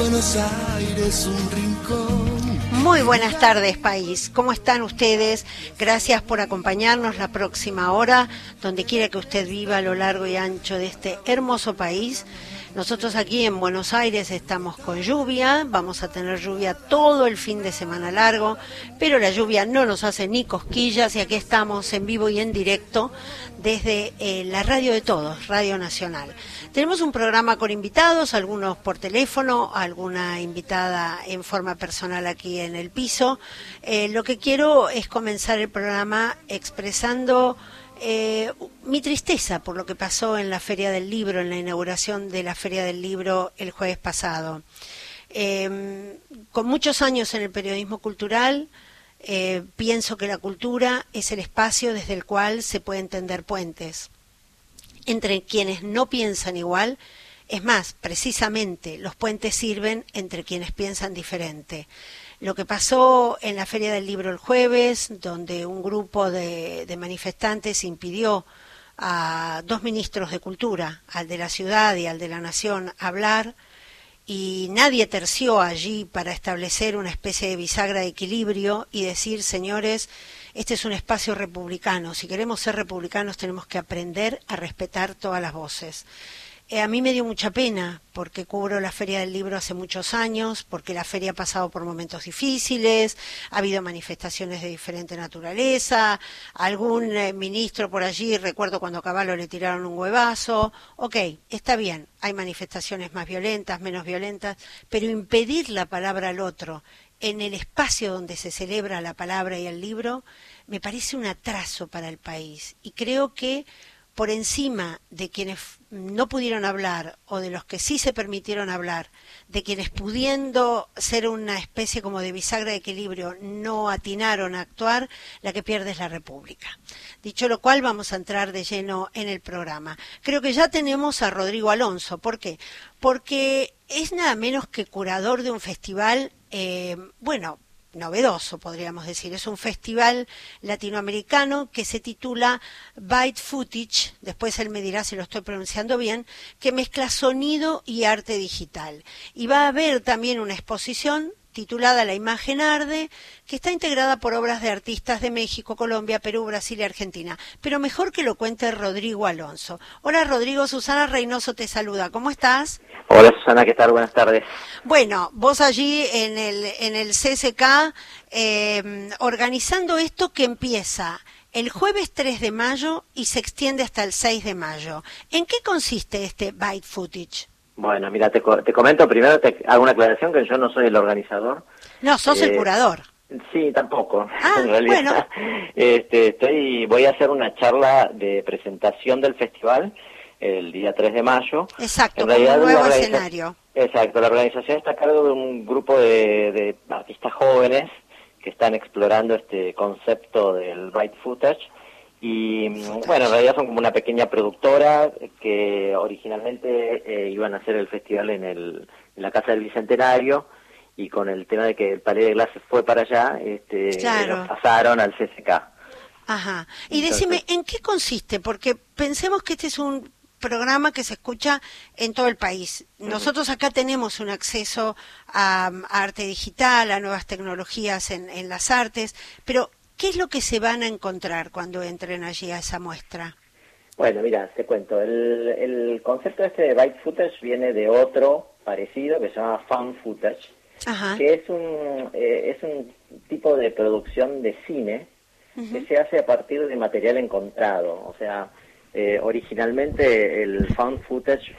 Buenos Aires, un rincón. Muy buenas tardes, país. ¿Cómo están ustedes? Gracias por acompañarnos la próxima hora, donde quiera que usted viva a lo largo y ancho de este hermoso país. Nosotros aquí en Buenos Aires estamos con lluvia, vamos a tener lluvia todo el fin de semana largo, pero la lluvia no nos hace ni cosquillas y aquí estamos en vivo y en directo desde la radio de todos, Radio Nacional. Tenemos un programa con invitados, algunos por teléfono, alguna invitada en forma personal aquí en el piso. Lo que quiero es comenzar el programa expresando mi tristeza por lo que pasó en la Feria del Libro, en la inauguración de la Feria del Libro el jueves pasado. Con muchos años en el periodismo cultural, pienso que la cultura es el espacio desde el cual se pueden tender puentes entre quienes no piensan igual. Es más, precisamente los puentes sirven entre quienes piensan diferente. Lo que pasó en la Feria del Libro el jueves, donde un grupo de manifestantes impidió a dos ministros de Cultura, al de la ciudad y al de la Nación, hablar, y nadie terció allí para establecer una especie de bisagra de equilibrio y decir, señores, este es un espacio republicano, si queremos ser republicanos tenemos que aprender a respetar todas las voces. A mí me dio mucha pena porque cubro la Feria del Libro hace muchos años, porque la feria ha pasado por momentos difíciles, ha habido manifestaciones de diferente naturaleza, algún ministro por allí, recuerdo cuando a Cavallo le tiraron un huevazo. Ok, está bien, hay manifestaciones más violentas, menos violentas, pero impedir la palabra al otro en el espacio donde se celebra la palabra y el libro me parece un atraso para el país y creo que por encima de quienes no pudieron hablar o de los que sí se permitieron hablar, de quienes pudiendo ser una especie como de bisagra de equilibrio no atinaron a actuar, la que pierde es la República. Dicho lo cual, vamos a entrar de lleno en el programa. Creo que ya tenemos a Rodrigo Alonso. ¿Por qué? Porque es nada menos que curador de un festival, novedoso, podríamos decir. Es un festival latinoamericano que se titula Byte Footage, después él me dirá si lo estoy pronunciando bien, que mezcla sonido y arte digital. Y va a haber también una exposición titulada La imagen arde, que está integrada por obras de artistas de México, Colombia, Perú, Brasil y Argentina. Pero mejor que lo cuente Rodrigo Alonso. Hola Rodrigo, Susana Reynoso te saluda. ¿Cómo estás? Hola Susana, ¿qué tal? Buenas tardes. Bueno, vos allí en el CCK organizando esto que empieza el jueves 3 de mayo y se extiende hasta el 6 de mayo. ¿En qué consiste este Byte Footage? Bueno, mira, te comento primero, te hago una aclaración que yo no soy el organizador. No, sos el curador. Sí, tampoco. Ah, en realidad, bueno. Voy a hacer una charla de presentación del festival el día 3 de mayo. Exacto, en realidad, como un nuevo escenario. Exacto, la organización está a cargo de un grupo de artistas jóvenes que están explorando este concepto del Byte Footage. Y bueno, en realidad son como una pequeña productora que originalmente iban a hacer el festival en la Casa del Bicentenario, y con el tema de que el Palais de Glace fue para allá, Claro. Los pasaron al CCK. Ajá. Y Entonces, decime, ¿en qué consiste? Porque pensemos que este es un programa que se escucha en todo el país. Nosotros acá tenemos un acceso a arte digital, a nuevas tecnologías en las artes, pero ¿qué es lo que se van a encontrar cuando entren allí a esa muestra? Bueno, mira, te cuento. El concepto de Byte Footage viene de otro parecido que se llama Found Footage, Ajá. que es un tipo de producción de cine que se hace a partir de material encontrado. O sea, originalmente el Found Footage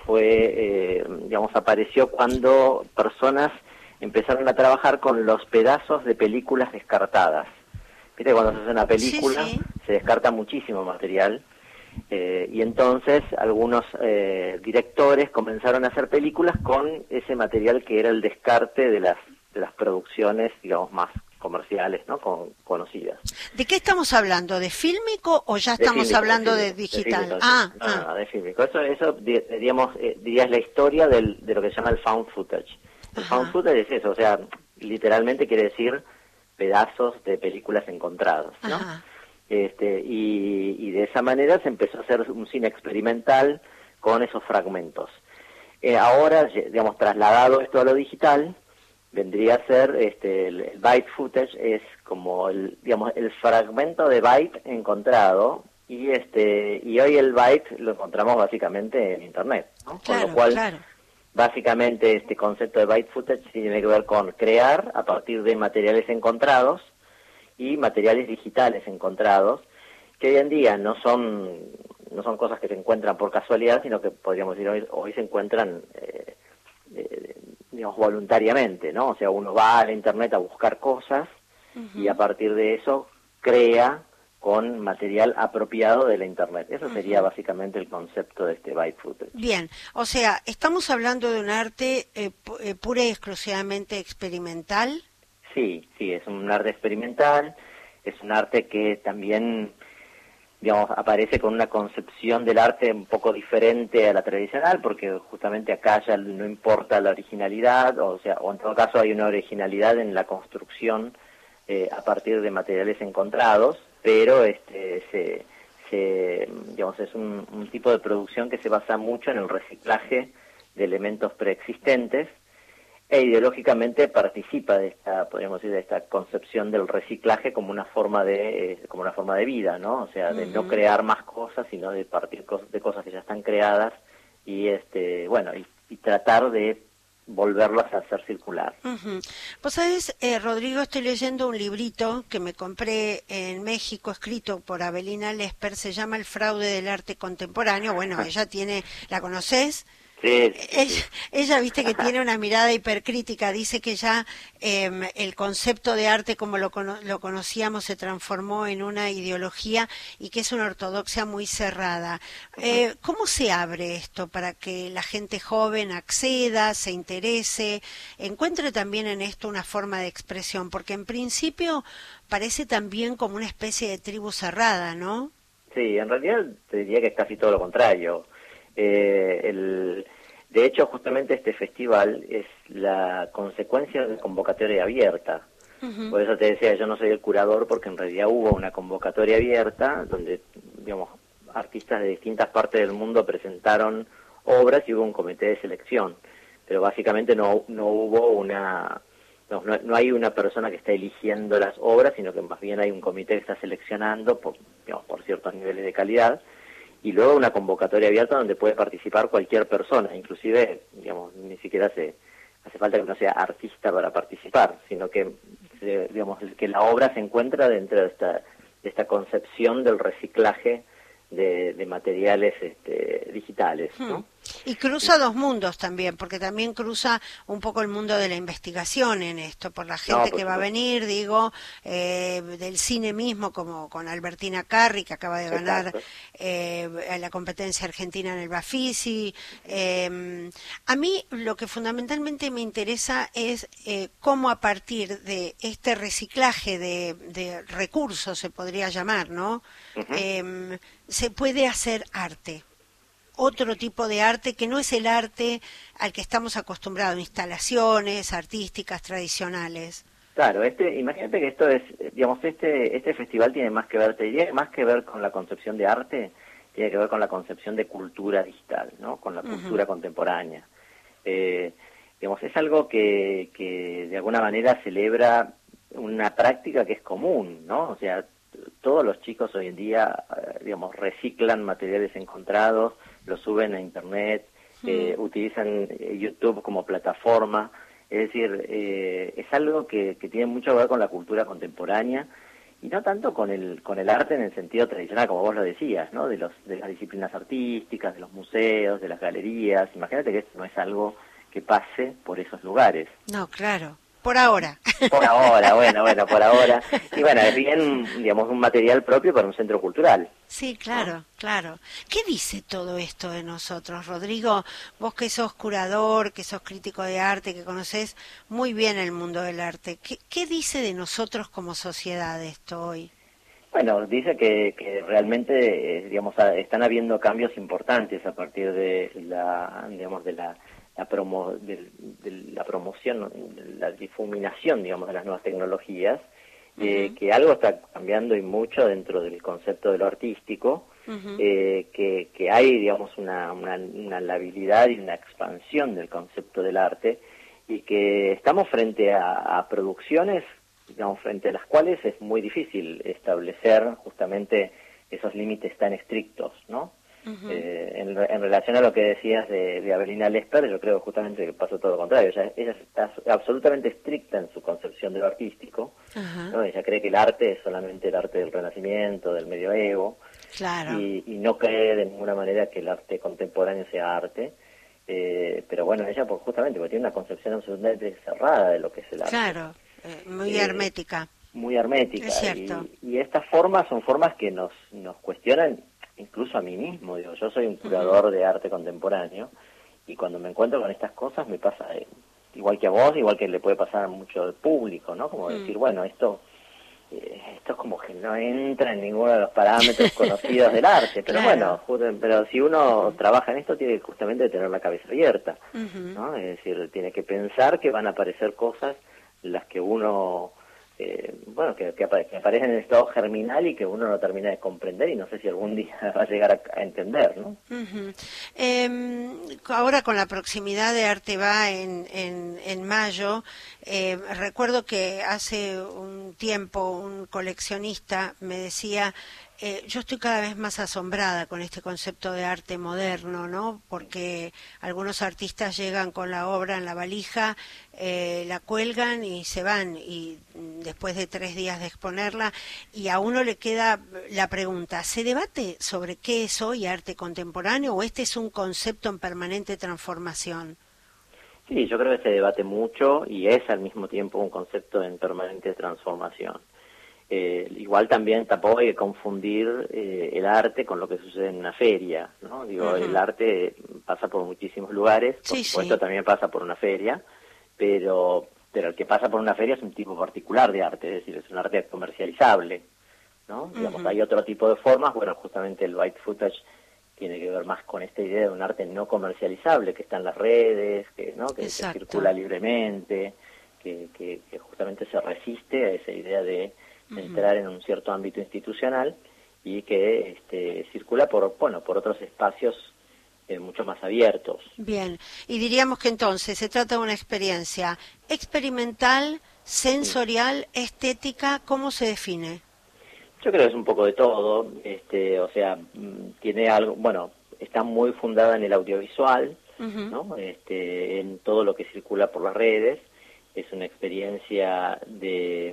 apareció cuando personas empezaron a trabajar con los pedazos de películas descartadas. Viste, cuando se hace una película, Sí. se descarta muchísimo material, y entonces algunos directores comenzaron a hacer películas con ese material que era el descarte de las producciones, digamos, más comerciales, ¿no? Conocidas. ¿De qué estamos hablando? ¿De fílmico o ya estamos hablando de digital? De fílmico. Eso diría es la historia de lo que se llama el Found Footage. El Found Footage es eso, o sea, literalmente quiere decir pedazos de películas encontrados, ¿no? Y de esa manera se empezó a hacer un cine experimental con esos fragmentos. Ahora, digamos, trasladado esto a lo digital, vendría a ser el byte footage, es como digamos, el fragmento de byte encontrado, y hoy el byte lo encontramos básicamente en internet, ¿no? Claro, Con lo cual, claro. básicamente este concepto de byte footage tiene que ver con crear a partir de materiales encontrados y materiales digitales encontrados, que hoy en día no son cosas que se encuentran por casualidad, sino que podríamos decir hoy se encuentran digamos, voluntariamente, ¿no? O sea, uno va a la internet a buscar cosas y a partir de eso crea con material apropiado de la internet. Eso sería básicamente el concepto de este byte footage. Bien, o sea, estamos hablando de un arte pura y exclusivamente experimental. Sí, es un arte experimental, es un arte que también, digamos, aparece con una concepción del arte un poco diferente a la tradicional, porque justamente acá ya no importa la originalidad, o en todo caso hay una originalidad en la construcción a partir de materiales encontrados, pero digamos, es un tipo de producción que se basa mucho en el reciclaje de elementos preexistentes, e ideológicamente participa de esta, podríamos decir, de esta concepción del reciclaje como una forma de vida, ¿no? O sea, de no crear más cosas, sino de partir de cosas que ya están creadas y y tratar de volverlas a hacer circular. Vos sabés, Rodrigo, estoy leyendo un librito que me compré en México, escrito por Avelina Lesper, se llama El fraude del arte contemporáneo. Bueno, ella ¿la conocés? Sí. Ella, viste que tiene una mirada hipercrítica, dice que ya el concepto de arte como lo conocíamos se transformó en una ideología y que es una ortodoxia muy cerrada. ¿Cómo se abre esto para que la gente joven acceda, se interese, encuentre también en esto una forma de expresión? Porque en principio parece también como una especie de tribu cerrada, ¿no? Sí, en realidad te diría que es casi todo lo contrario. De hecho, justamente este festival es la consecuencia de convocatoria abierta. Por eso te decía, yo no soy el curador, porque en realidad hubo una convocatoria abierta donde, digamos, artistas de distintas partes del mundo presentaron obras y hubo un comité de selección. Pero básicamente no hubo no hay una persona que está eligiendo las obras, sino que más bien hay un comité que está seleccionando por ciertos niveles de calidad. Y luego una convocatoria abierta donde puede participar cualquier persona, inclusive, digamos, ni siquiera hace falta que uno sea artista para participar, sino que, digamos, que la obra se encuentra dentro de esta concepción del reciclaje de materiales digitales, ¿no? Y cruza dos mundos también, porque también cruza un poco el mundo de la investigación en esto, por la gente que va a venir, digo, del cine mismo, como con Albertina Carri, que acaba de ganar la competencia argentina en el Bafisi. A mí lo que fundamentalmente me interesa es cómo a partir de este reciclaje de recursos, se podría llamar, ¿no? Se puede hacer arte. Otro tipo de arte que no es el arte al que estamos acostumbrados, instalaciones artísticas tradicionales. Claro, imagínate que esto es, digamos, este festival tiene más que ver, te diría, más que ver con la concepción de arte, tiene que ver con la concepción de cultura digital, ¿no? Con la cultura contemporánea. Digamos, es algo que de alguna manera celebra una práctica que es común, ¿no? O sea, todos los chicos hoy en día, digamos, reciclan materiales encontrados, los suben a internet, utilizan YouTube como plataforma, es decir, es algo que tiene mucho que ver con la cultura contemporánea y no tanto con el arte en el sentido tradicional, como vos lo decías, ¿no? De las disciplinas artísticas, de los museos, de las galerías. Imagínate que esto no es algo que pase por esos lugares. No, claro. Por ahora. Por ahora, bueno, por ahora. Y bueno, es bien, digamos, un material propio para un centro cultural. Sí, claro, claro. ¿Qué dice todo esto de nosotros, Rodrigo? Vos que sos curador, que sos crítico de arte, que conocés muy bien el mundo del arte, ¿qué dice de nosotros como sociedad esto hoy? Bueno, dice que realmente, digamos, están habiendo cambios importantes a partir de la promoción, la difuminación, digamos, de las nuevas tecnologías, que algo está cambiando y mucho dentro del concepto de lo artístico, que hay, digamos, una labilidad y una expansión del concepto del arte, y que estamos frente a producciones, digamos, frente a las cuales es muy difícil establecer justamente esos límites tan estrictos, ¿no? En relación a lo que decías de Avelina Lesper, yo creo justamente que pasó todo lo contrario. Ella está absolutamente estricta en su concepción de lo artístico, ¿no? Ella cree que el arte es solamente el arte del Renacimiento, del Medioevo, claro. y no cree de ninguna manera que el arte contemporáneo sea arte. Pero bueno, ella justamente porque tiene una concepción absolutamente cerrada de lo que es el arte. Claro, muy hermética. Muy hermética. Es cierto. Y estas formas son formas que nos cuestionan, incluso a mí mismo. Digo, yo soy un curador de arte contemporáneo, y cuando me encuentro con estas cosas me pasa igual que a vos, igual que le puede pasar a mucho al público, ¿no? Como decir, bueno, esto es como que no entra en ninguno de los parámetros conocidos del arte, pero claro. bueno, pero si uno trabaja en esto tiene que justamente tener la cabeza abierta, ¿no? Es decir, tiene que pensar que van a aparecer cosas las que uno que aparecen en estado germinal y que uno no termina de comprender, y no sé si algún día va a llegar a entender, ¿no? Ahora con la proximidad de Arteba en mayo, recuerdo que hace un tiempo un coleccionista me decía, yo estoy cada vez más asombrada con este concepto de arte moderno, ¿no? Porque algunos artistas llegan con la obra en la valija, la cuelgan y se van, y después de 3 días de exponerla, y a uno le queda la pregunta, ¿se debate sobre qué es hoy arte contemporáneo o este es un concepto en permanente transformación? Sí, yo creo que se debate mucho y es al mismo tiempo un concepto en permanente transformación. Igual también tampoco hay que confundir el arte con lo que sucede en una feria, ¿no? Digo, el arte pasa por muchísimos lugares, por supuesto también pasa por una feria, pero el que pasa por una feria es un tipo particular de arte, es decir, es un arte comercializable, ¿no? Digamos, hay otro tipo de formas, bueno, justamente el white footage tiene que ver más con esta idea de un arte no comercializable, que está en las redes, que circula libremente, que justamente se resiste a esa idea de entrar en un cierto ámbito institucional, y que circula por otros espacios mucho más abiertos. Bien, y diríamos que entonces se trata de una experiencia experimental, sensorial, estética, ¿cómo se define? Yo creo que es un poco de todo, o sea, tiene algo, bueno, está muy fundada en el audiovisual, ¿no? En todo lo que circula por las redes. Es una experiencia de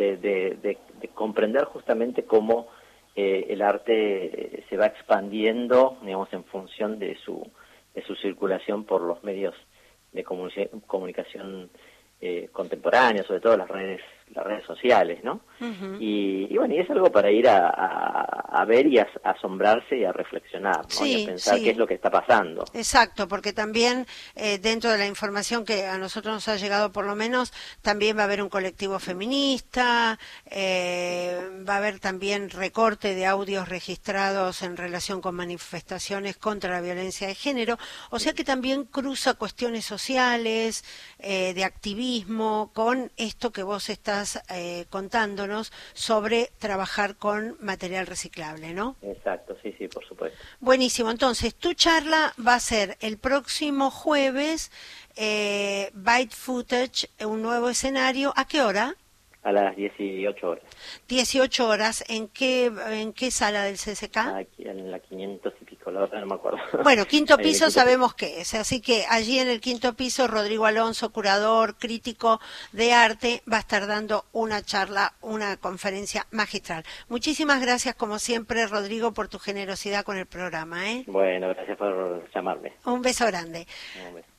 comprender justamente cómo el arte se va expandiendo, digamos, en función de su circulación por los medios de comunicación contemporáneos, sobre todo las redes sociales, ¿no? Y bueno, y es algo para ir a ver y a asombrarse y a reflexionar, ¿no? Y a pensar qué es lo que está pasando. Exacto, porque también dentro de la información que a nosotros nos ha llegado, por lo menos, también va a haber un colectivo feminista, va a haber también recorte de audios registrados en relación con manifestaciones contra la violencia de género, o sea que también cruza cuestiones sociales, de activismo, con esto que vos estás contándonos sobre trabajar con material reciclable, ¿no? Exacto, sí, por supuesto. Buenísimo, entonces tu charla va a ser el próximo jueves, Byte Footage, un nuevo escenario, ¿a qué hora? A las 18 horas. 18 horas, ¿en qué sala del CCK? Aquí en la 500 y pico, la verdad no me acuerdo. Bueno, quinto piso sabemos qué es, así que allí en el quinto piso Rodrigo Alonso, curador, crítico de arte, va a estar dando una charla, una conferencia magistral. Muchísimas gracias como siempre, Rodrigo, por tu generosidad con el programa, ¿eh? Bueno, gracias por llamarme. Un beso grande. Un beso.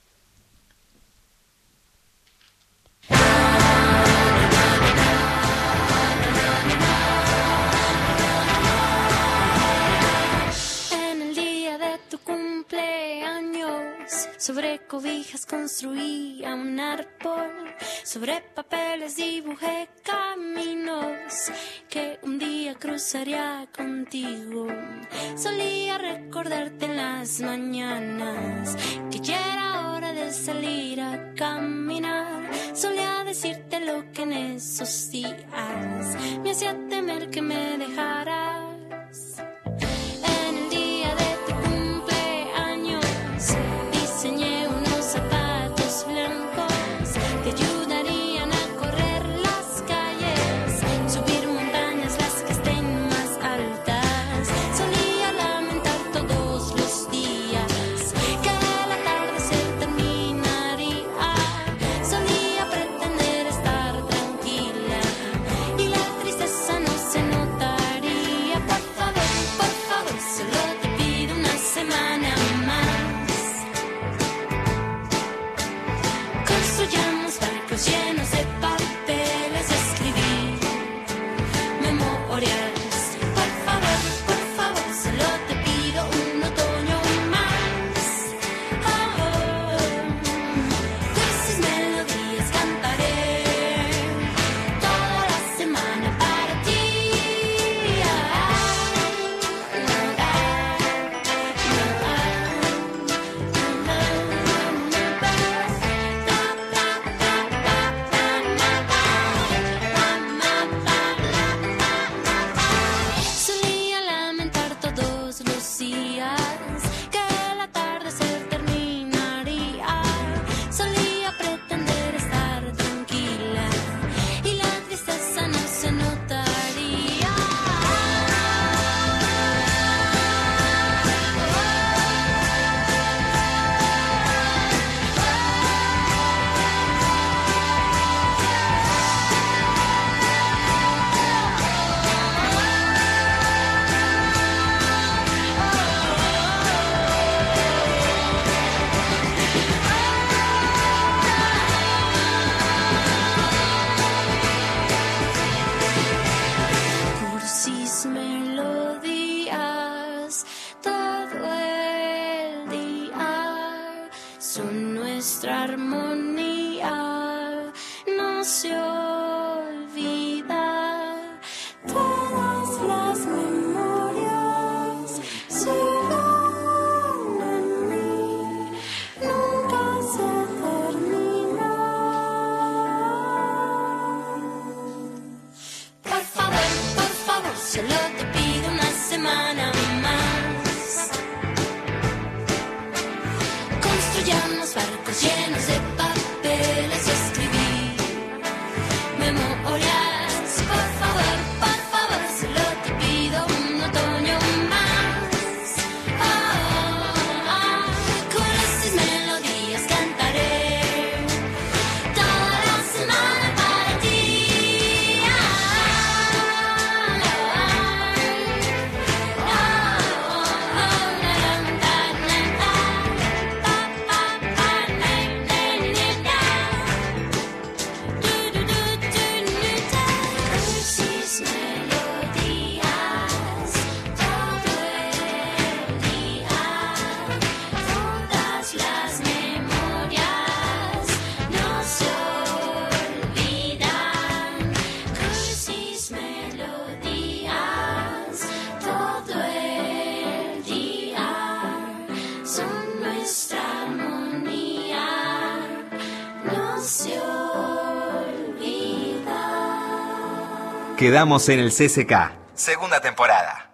Sobre cobijas construía un árbol, sobre papeles dibujé caminos que un día cruzaría contigo. Solía recordarte en las mañanas que ya era hora de salir a caminar. Solía decirte lo que en esos días me hacía temer que me dejaras. son nuestra armonía, no se olvida. Todas las memorias siguen en mí, nunca se termina. Por favor, solo te pido una semana más. Construyamos barcos llenos de papeles y escribir memorias. Por favor, solo te pido un otoño más. Con esas melodías cantaré toda la semana para ti. Cursis, melodías, todo el día, todas las memorias no se olvidan. Cursis, melodías, todo el día son nuestra armonía, no se olvida. Quedamos en el CCK, segunda temporada.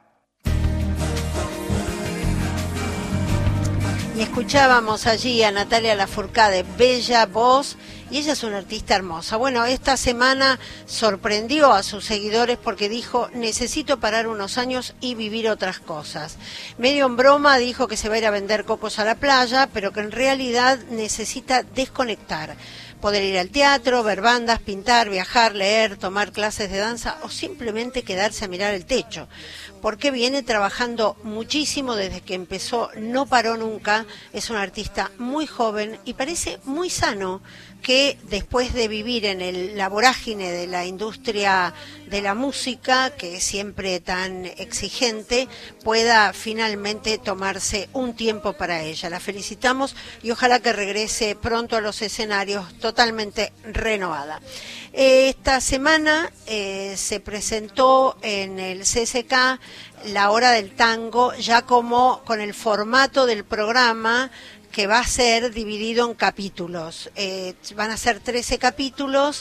Y escuchábamos allí a Natalia Lafourcade, bella voz, y ella es una artista hermosa. Bueno, esta semana sorprendió a sus seguidores porque dijo, necesito parar unos años y vivir otras cosas. Medio en broma dijo que se va a ir a vender cocos a la playa, pero que en realidad necesita desconectar. Poder ir al teatro, ver bandas, pintar, viajar, leer, tomar clases de danza o simplemente quedarse a mirar el techo. Porque viene trabajando muchísimo desde que empezó, no paró nunca, es un artista muy joven y parece muy sano que después de vivir en la vorágine de la industria de la música, que es siempre tan exigente, pueda finalmente tomarse un tiempo para ella. La felicitamos y ojalá que regrese pronto a los escenarios totalmente renovada. Esta semana se presentó en el CCK La Hora del Tango, ya como con el formato del programa que va a ser dividido en capítulos. Van a ser 13 capítulos.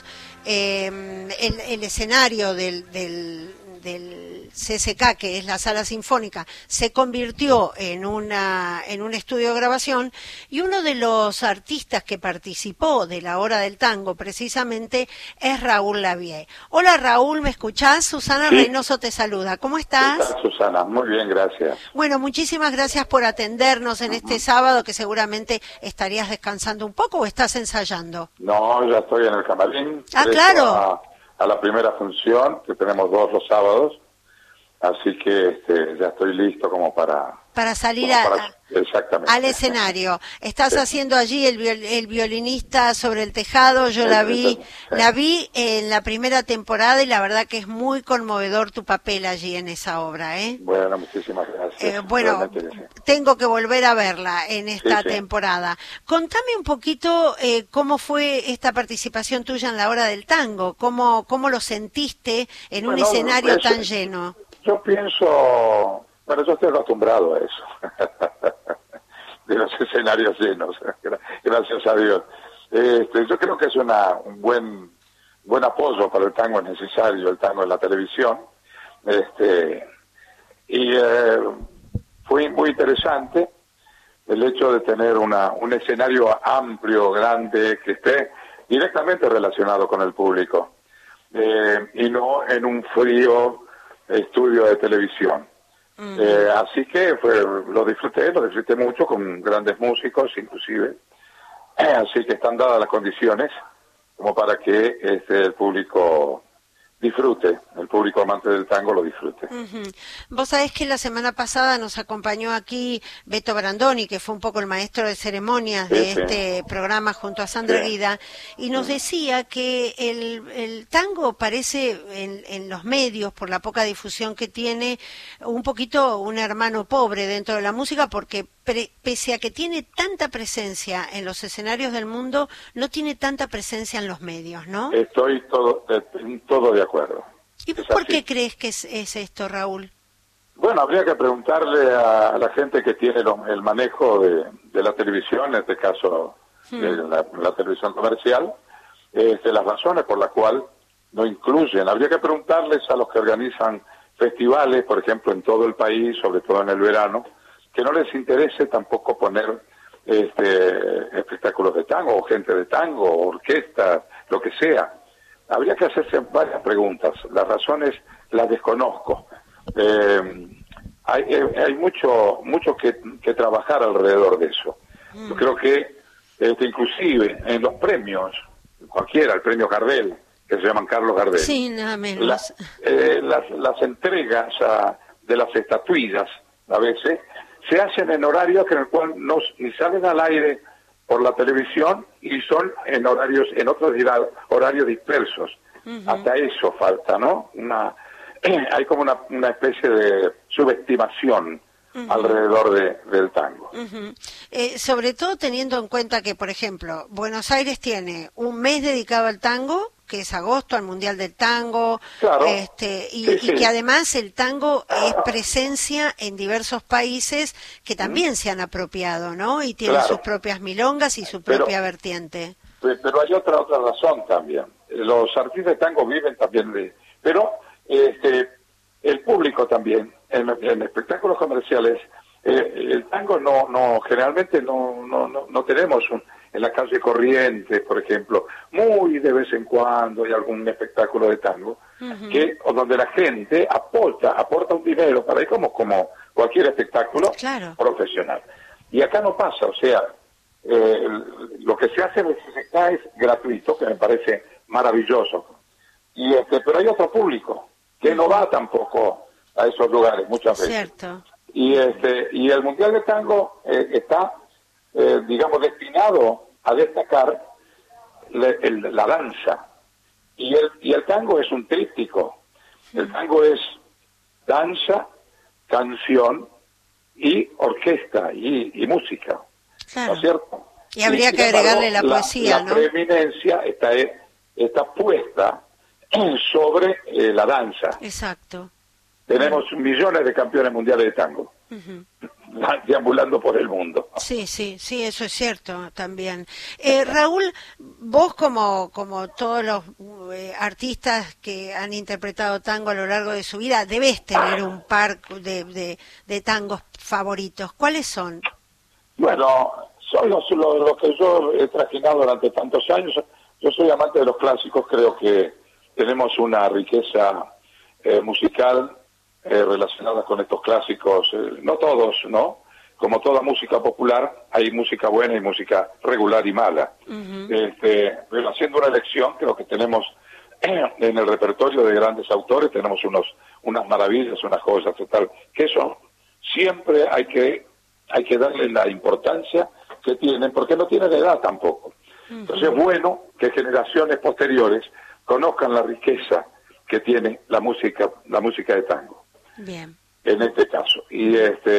El escenario del CCK, que es la Sala Sinfónica, se convirtió en un estudio de grabación, y uno de los artistas que participó de La Hora del Tango precisamente es Raúl Lavie. Hola Raúl, ¿me escuchás? Susana Sí. Reynoso te saluda. ¿Cómo estás? ¿Qué tal, Susana? Muy bien, gracias. Bueno, muchísimas gracias por atendernos en este sábado, que seguramente estarías descansando un poco o estás ensayando. No, ya estoy en el camarín. Ah, Derecho claro. A la primera función, que tenemos 2 los sábados, así que ya estoy listo como para salir exactamente. al escenario. Estás Sí. haciendo allí el violinista sobre el tejado. Yo la vi en la primera temporada y la verdad que es muy conmovedor tu papel allí en esa obra, ¿eh? Bueno, muchísimas gracias. Bueno, Realmente que sí. tengo que volver a verla en esta Sí. temporada. Contame un poquito cómo fue esta participación tuya en La Hora del Tango, cómo lo sentiste en un Bueno, escenario eso- tan lleno. Yo pienso, bueno, yo estoy acostumbrado a eso, de los escenarios llenos, gracias a Dios. Yo creo que es un buen apoyo para el tango, es necesario el tango en la televisión, y fue muy interesante el hecho de tener un escenario amplio, grande, que esté directamente relacionado con el público, y no en un frío estudio de televisión. Así que lo disfruté mucho, con grandes músicos inclusive, así que están dadas las condiciones como para que el público disfrute, el público amante del tango lo disfrute. Vos sabés que la semana pasada nos acompañó aquí Beto Brandoni, que fue un poco el maestro de ceremonias de este programa junto a Sandra Guida, y nos decía que el tango parece en los medios, por la poca difusión que tiene, un poquito un hermano pobre dentro de la música, porque pese a que tiene tanta presencia en los escenarios del mundo, no tiene tanta presencia en los medios, ¿no? Estoy todo de acuerdo. ¿Y por qué crees que es esto, Raúl? Bueno, habría que preguntarle a la gente que tiene el manejo de la televisión, en este caso de la televisión comercial, las razones por las cuales no incluyen. Habría que preguntarles a los que organizan festivales, por ejemplo, en todo el país, sobre todo en el verano, que no les interese tampoco poner espectáculos de tango, o gente de tango, o orquestas, lo que sea. Habría que hacerse varias preguntas. Las razones las desconozco. Hay mucho que trabajar alrededor de eso. Yo creo que inclusive en los premios, cualquiera, el premio Gardel, que se llaman Carlos Gardel, sí, nada menos. Las entregas de las estatuillas, a veces, se hacen en horarios en el cual ni salen al aire por la televisión y son en otros horarios dispersos. Hasta eso falta, ¿no? Hay como una especie de subestimación alrededor del tango. Sobre todo teniendo en cuenta que, por ejemplo, Buenos Aires tiene un mes dedicado al tango, que es agosto, al Mundial del Tango, claro. Y que además el tango es presencia en diversos países que también se han apropiado, ¿no? Y tienen sus propias milongas y su propia vertiente. Pero hay otra razón también. Los artistas de tango viven también pero el público también, en espectáculos comerciales, el tango generalmente no tenemos en la calle Corrientes, por ejemplo, muy de vez en cuando hay algún espectáculo de tango, donde la gente aporta un dinero para ir como cualquier espectáculo profesional. Y acá no pasa, o sea, lo que se hace acá es gratuito, que me parece maravilloso. Pero hay otro público que no va tampoco a esos lugares muchas veces. Cierto. Y el Mundial de Tango está, digamos, destinado a destacar la danza. Y el tango es un tríptico. El tango es danza, canción y orquesta y música. Claro. ¿No es cierto? Y habría que agregarle la poesía, ¿no? La preeminencia está puesta sobre la danza. Exacto. Tenemos millones de campeones mundiales de tango deambulando por el mundo. Sí, eso es cierto también. Raúl, vos como todos los artistas que han interpretado tango a lo largo de su vida, debes tener un par de tangos favoritos. ¿Cuáles son? Bueno, son los que yo he trajinado durante tantos años. Yo soy amante de los clásicos, creo que tenemos una riqueza musical relacionada con estos clásicos, no todos, ¿no? Como toda música popular, hay música buena y música regular y mala. Pero haciendo una elección, creo que tenemos en el repertorio de grandes autores, tenemos unas maravillas, unas joyas total, que eso siempre hay que darle la importancia que tienen, porque no tienen edad tampoco. Entonces es bueno que generaciones posteriores conozcan la riqueza que tiene la música de tango. Bien. En este caso. Y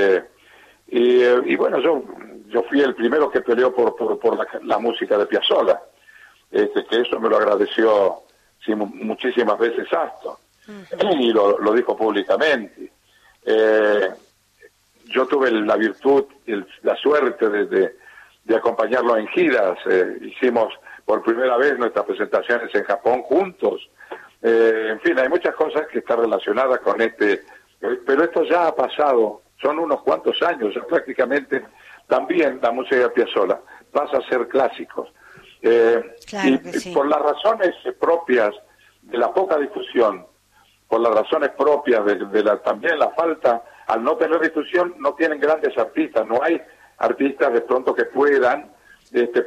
bueno, yo fui el primero que peleó por la música de Piazzolla, que eso me lo agradeció muchísimas veces Astor, y lo dijo públicamente. Yo tuve la virtud y la suerte de acompañarlo en giras. Hicimos por primera vez nuestras presentaciones en Japón juntos. En fin, hay muchas cosas que están relacionadas con pero esto ya ha pasado, son unos cuantos años, ya prácticamente también la música de Piazzolla pasa a ser clásicos. Claro que sí. Por las razones propias de la poca difusión, por las razones propias también la falta, al no tener difusión, no tienen grandes artistas, no hay artistas de pronto que puedan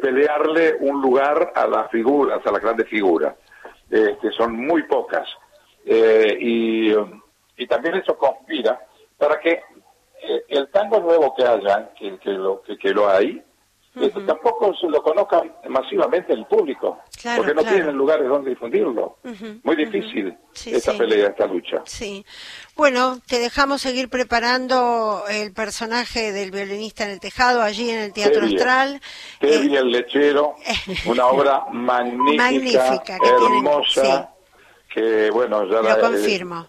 pelearle un lugar a las figuras, a las grandes figuras, que son muy pocas. y también eso conspira para que el tango nuevo que haya, que lo hay, tampoco se lo conozca masivamente el público, Claro, porque no claro. tienen lugares donde difundirlo. Muy difícil esta pelea, esta lucha. Sí. Bueno, te dejamos seguir preparando el personaje del violinista en el tejado allí en el Teatro Tevi, Astral. Tevi el lechero, una obra magnífica, que tienen- hermosa, que bueno, ya Lo confirmo.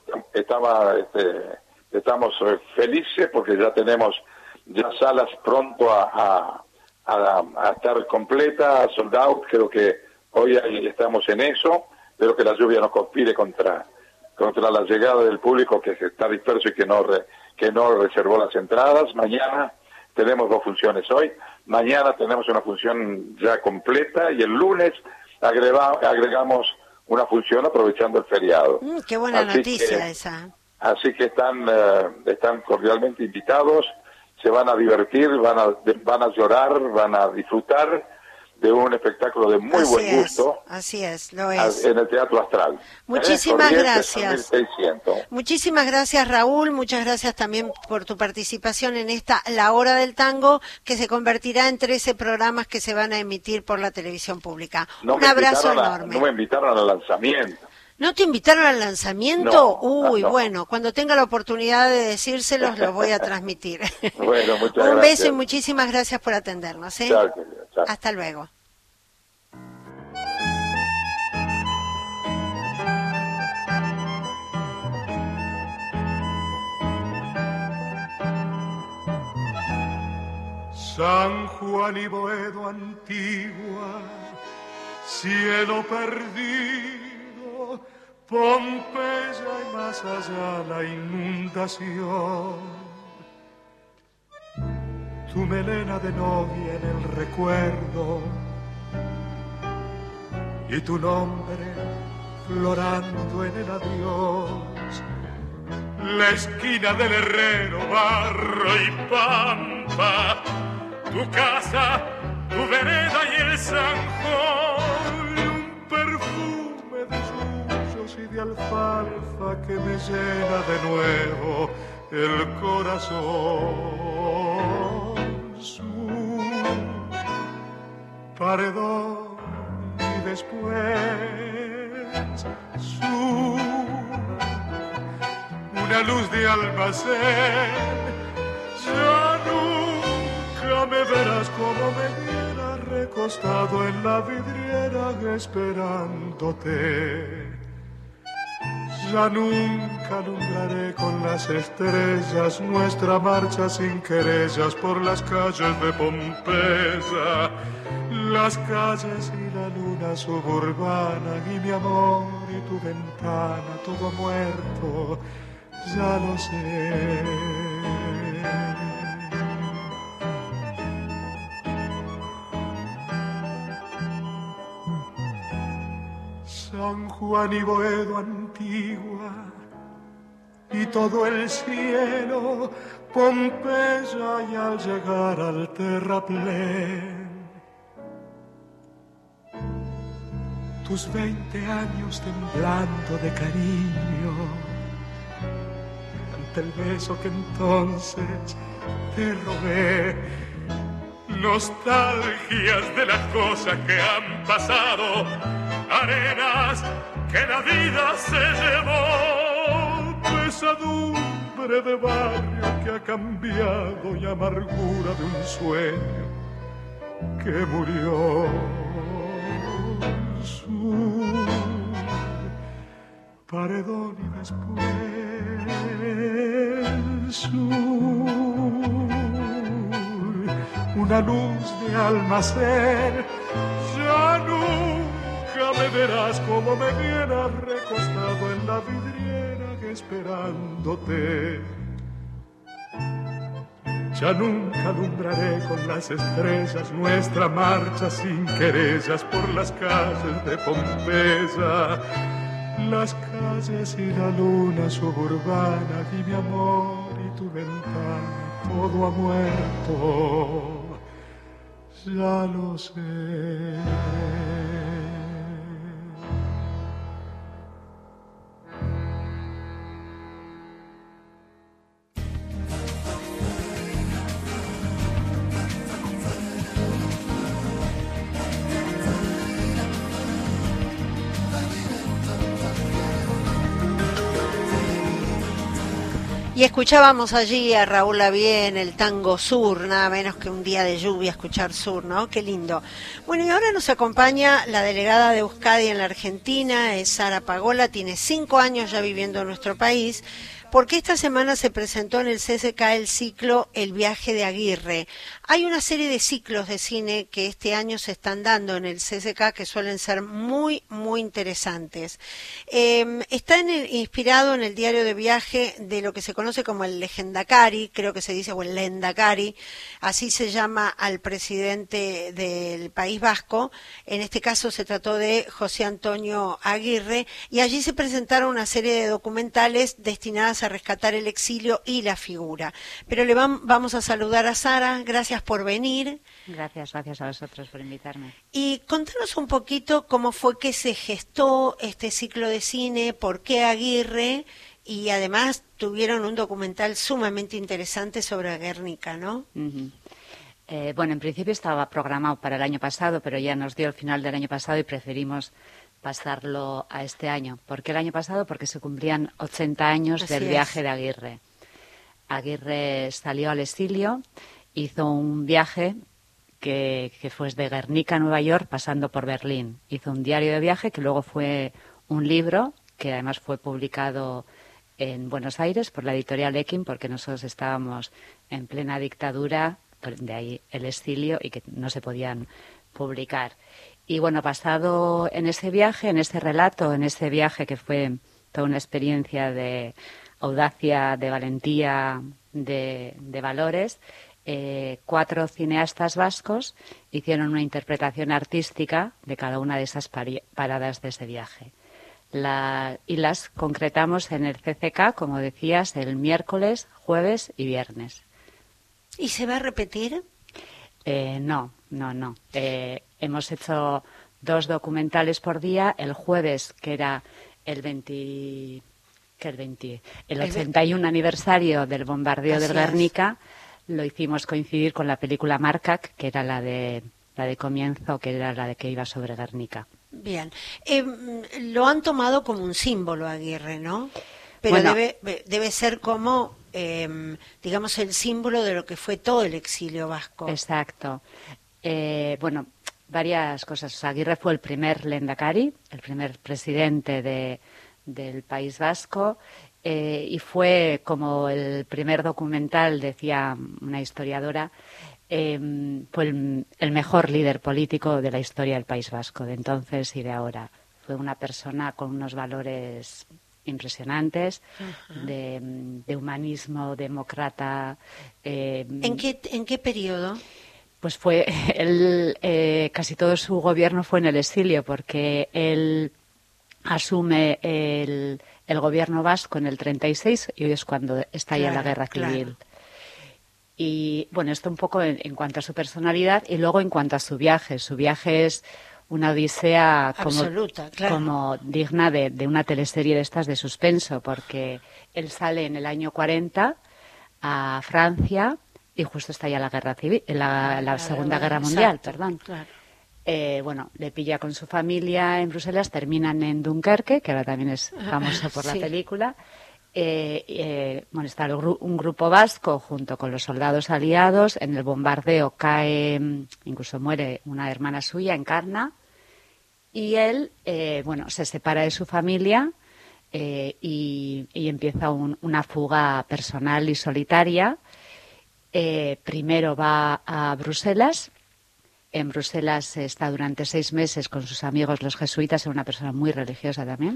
estamos felices porque ya tenemos ya salas pronto a estar completa, sold out. Creo que hoy estamos en eso. Espero que la lluvia no conspire contra la llegada del público que está disperso y que no reservó las entradas. Mañana tenemos 2 funciones hoy. Mañana tenemos una función ya completa y el lunes agregamos una función aprovechando el feriado. Qué buena Así noticia que- esa. Así que están cordialmente invitados, se van a divertir, van a llorar, van a disfrutar de un espectáculo de muy buen gusto Así es, lo es. en el Teatro Astral. Muchísimas Corrientes, gracias. 1600. Muchísimas gracias, Raúl. Muchas gracias también por tu participación en esta La Hora del Tango, que se convertirá en 13 programas que se van a emitir por la televisión pública. Un abrazo enorme. No me invitaron al lanzamiento. ¿No te invitaron al lanzamiento? No, Uy, no. bueno, cuando tenga la oportunidad de decírselos, los voy a transmitir. Bueno, muchas Un gracias. beso y muchísimas gracias por atendernos. Chao, querida, chao. Hasta luego. San Juan y Boedo antigua, cielo perdido, Pompeya y más allá la inundación. Tu melena de novia en el recuerdo y tu nombre florando en el adiós. La esquina del herrero, barro y pampa, tu casa, tu vereda y el zanjón, y un perfume de suyos y de alfalfa que me llena de nuevo el corazón. Su paredón y después una luz de almacén. Ya nunca me verás como me viera recostado en la vidriera esperándote. Ya nunca alumbraré con las estrellas nuestra marcha sin querellas por las calles de Pompeya, las calles y la luna suburbana y mi amor y tu ventana, todo muerto, ya lo sé. San Juan y Boedo antigua y todo el cielo, Pompeya y al llegar al terraplén. Tus 20 años temblando de cariño ante el beso que entonces te robé. Nostalgias de las cosas que han pasado, arenas que la vida se llevó, pesadumbre de barrio que ha cambiado y amargura de un sueño que murió. Su paredón y después una luz de almacén. Ya nunca me verás como me vieras recostado en la vidriera esperándote. Ya nunca alumbraré con las estrellas nuestra marcha sin querellas por las calles de Pompeya, las calles y la luna suburbana y mi amor y tu ventana, todo ha muerto, ya lo sé. Y escuchábamos allí a Raúl Lavie en el tango Sur, nada menos que un día de lluvia escuchar Sur, ¿no? Qué lindo. Bueno, y ahora nos acompaña la delegada de Euskadi en la Argentina, es Sara Pagola, tiene 5 años ya viviendo en nuestro país, porque esta semana se presentó en el CCK el ciclo El viaje de Aguirre. Hay una serie de ciclos de cine que este año se están dando en el CCK que suelen ser muy, muy interesantes. Está inspirado en el diario de viaje de lo que se conoce como el Legendakari, creo que se dice, o el Lendakari, así se llama al presidente del País Vasco. En este caso se trató de José Antonio Aguirre, y allí se presentaron una serie de documentales destinadas a rescatar el exilio y la figura. Pero vamos a saludar a Sara, gracias por venir. Gracias a vosotros por invitarme. Y contanos un poquito cómo fue que se gestó este ciclo de cine, por qué Aguirre, y además tuvieron un documental sumamente interesante sobre Guernica, ¿no? Uh-huh. Bueno, en principio estaba programado para el año pasado, pero ya nos dio el final del año pasado y preferimos pasarlo a este año. ¿Por qué el año pasado? Porque se cumplían 80 años del viaje de Aguirre. Aguirre salió al exilio, hizo un viaje que fue desde Guernica a Nueva York, pasando por Berlín. Hizo un diario de viaje que luego fue un libro, que además fue publicado en Buenos Aires por la editorial Ekin, porque nosotros estábamos en plena dictadura, de ahí el exilio, y que no se podían publicar. Y bueno, basado en ese viaje, en ese relato, en ese viaje que fue toda una experiencia de audacia, de valentía, de valores, 4 cineastas vascos hicieron una interpretación artística de cada una de esas paradas de ese viaje. Y las concretamos en el CCK, como decías, el miércoles, jueves y viernes. ¿Y se va a repetir? No. Hemos hecho 2 documentales por día. El jueves, que era el 81 aniversario del bombardeo del Guernica, lo hicimos coincidir con la película Markak, que era la de comienzo, que era la de que iba sobre Guernica. Bien. Lo han tomado como un símbolo Aguirre, ¿no? Pero bueno, debe ser como, digamos, el símbolo de lo que fue todo el exilio vasco. Exacto. Bueno, varias cosas. Aguirre fue el primer Lendakari, el primer presidente del País Vasco, y fue como el primer documental, decía una historiadora, fue el mejor líder político de la historia del País Vasco, de entonces y de ahora. Fue una persona con unos valores impresionantes, de humanismo, demócrata. ¿En qué periodo? Pues fue casi todo su gobierno fue en el exilio, porque él asume el gobierno vasco en el 36 y hoy es cuando estalla la guerra civil. Claro. Y bueno, esto un poco en cuanto a su personalidad, y luego en cuanto a su viaje. Su viaje es una odisea absoluta, claro, como digna de una teleserie de estas de suspenso, porque él sale en el año 40 a Francia y justo estalla la guerra civil, la Segunda Guerra Mundial, perdón. Claro. Bueno, le pilla con su familia en Bruselas, terminan en Dunkerque, que ahora también es famoso por la película. Bueno, está un grupo vasco junto con los soldados aliados. En el bombardeo cae, incluso muere una hermana suya, Encarna, y él, bueno, se separa de su familia y empieza una fuga personal y solitaria. Primero va a Bruselas. En Bruselas está durante 6 meses con sus amigos los jesuitas, era una persona muy religiosa también.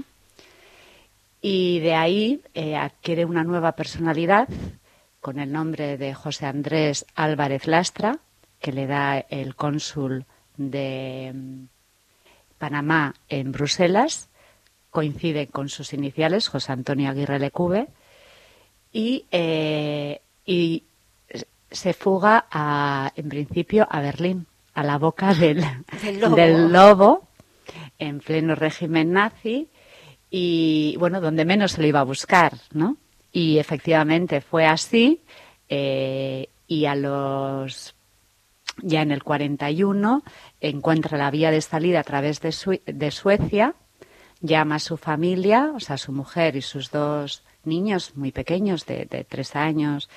Y de ahí adquiere una nueva personalidad con el nombre de José Andrés Álvarez Lastra, que le da el cónsul de Panamá en Bruselas. Coincide con sus iniciales, José Antonio Aguirre Lecube, y se fuga en principio a Berlín, a la boca del lobo, en pleno régimen nazi. Y bueno, donde menos se lo iba a buscar, ¿no? Y efectivamente fue así, y ya en el 41 encuentra la vía de salida a través de Suecia, llama a su familia, o sea, a su mujer y sus 2 niños muy pequeños, de 3 años,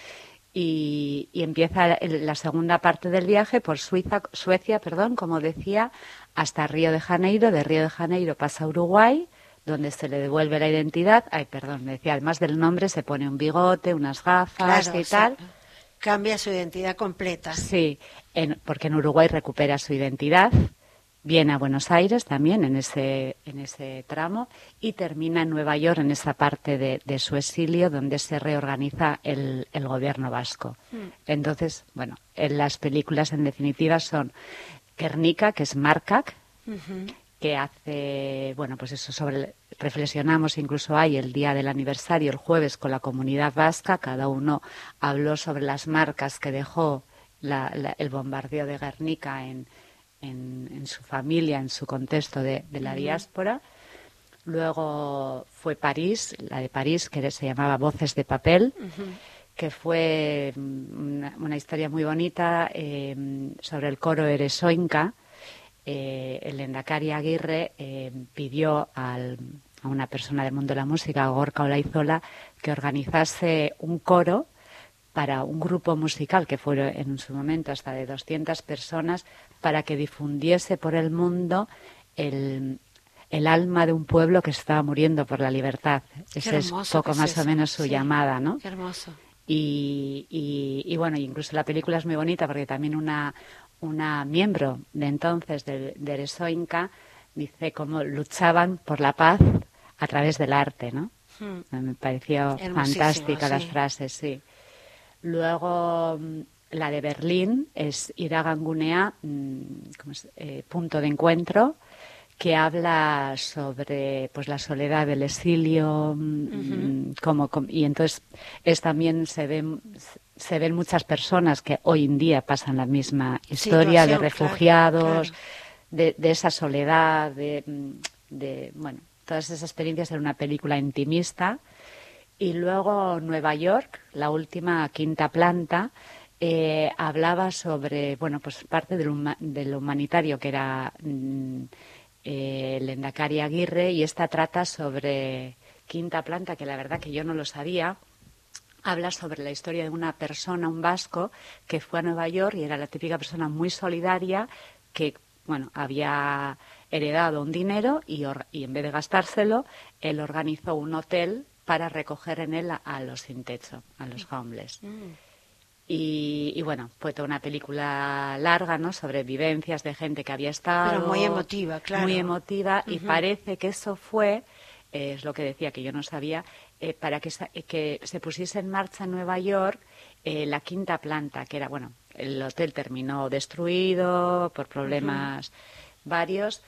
y empieza la segunda parte del viaje por Suecia, como decía, hasta Río de Janeiro. De Río de Janeiro pasa a Uruguay, donde se le devuelve la identidad. Me decía, además del nombre se pone un bigote, unas gafas, claro, y tal. Cambia su identidad completa. Sí, porque en Uruguay recupera su identidad. Viene a Buenos Aires también en ese tramo y termina en Nueva York, en esa parte de su exilio donde se reorganiza el gobierno vasco. Entonces, bueno, las películas en definitiva son Guernica, que es Markak, que hace, bueno, pues eso reflexionamos, incluso hay el día del aniversario, el jueves, con la comunidad vasca, cada uno habló sobre las marcas que dejó el bombardeo de Guernica en su familia, en su contexto de la diáspora. Luego fue París, la de París, que se llamaba Voces de papel, que fue una historia muy bonita sobre el coro Eresoinka. El Lehendakari Aguirre pidió a una persona del mundo de la música, a Gorka Olaizola, que organizase un coro para un grupo musical que fue en su momento hasta de 200 personas, para que difundiese por el mundo el alma de un pueblo que estaba muriendo por la libertad. Ese es poco más o menos su llamada, ¿no? Qué hermoso. Y bueno, incluso la película es muy bonita porque también una miembro de entonces de Eresoinka dice cómo luchaban por la paz a través del arte, ¿no? Me pareció fantástica las frases, sí. Luego la de Berlín es Iragangunea, punto de encuentro, que habla sobre pues la soledad del exilio, y entonces también se ven muchas personas que hoy en día pasan la misma historia de refugiados, claro. De esa soledad, bueno, todas esas experiencias en una película intimista. Y luego Nueva York, la última, Quinta Planta, hablaba sobre, bueno, pues parte de lo humanitario que era Lehendakari Aguirre, y esta trata sobre Quinta Planta, que la verdad que yo no lo sabía. Habla sobre la historia de una persona, un vasco, que fue a Nueva York y era la típica persona muy solidaria que, bueno, había heredado un dinero y en vez de gastárselo, él organizó un hotel para recoger en él a los sin techo, a los homeless. Y bueno, fue toda una película larga, ¿no?, sobre vivencias de gente que había estado... Pero muy emotiva, claro. Muy emotiva, y parece que eso fue, es lo que decía, que yo no sabía, para que se pusiese en marcha en Nueva York la Quinta Planta, que era, bueno, el hotel terminó destruido por problemas varios,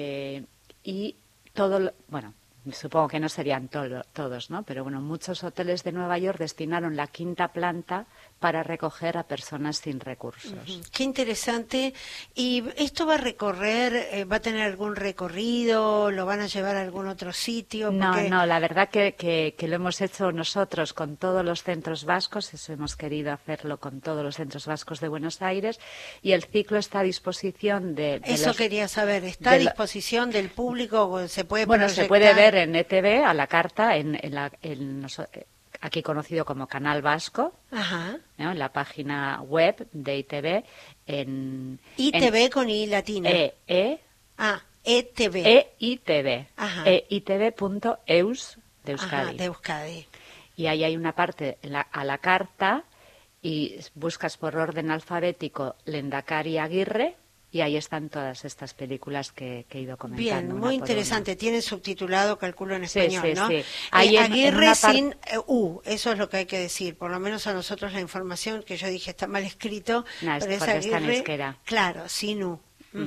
y todo, bueno, supongo que no serían todos, ¿no? Pero bueno, muchos hoteles de Nueva York destinaron la Quinta Planta para recoger a personas sin recursos. Qué interesante. ¿Y esto va a recorrer, va a tener algún recorrido, lo van a llevar a algún otro sitio? Porque... No, la verdad que lo hemos hecho nosotros con todos los centros vascos, eso hemos querido hacerlo con todos los centros vascos de Buenos Aires, y el ciclo está a disposición de eso quería saber, ¿está a disposición del público? ¿Se puede proyectar? Se puede ver en ETV a la carta, aquí conocido como Canal Vasco, ¿no?, en la página web de ITV. ITV con I latina. ETV. ITV. ITV.eus de Euskadi. De Euskadi. Y ahí hay una parte a la carta y buscas por orden alfabético Lehendakari Aguirre. Y ahí están todas estas películas que he ido comentando. Bien, muy interesante. Tiene subtitulado, calculo, en español, ¿no? Sí. Aguirre sin U, eso es lo que hay que decir. Por lo menos a nosotros la información que yo dije está mal escrito. No, pero es Aguirre, está en euskera. Claro, sin U.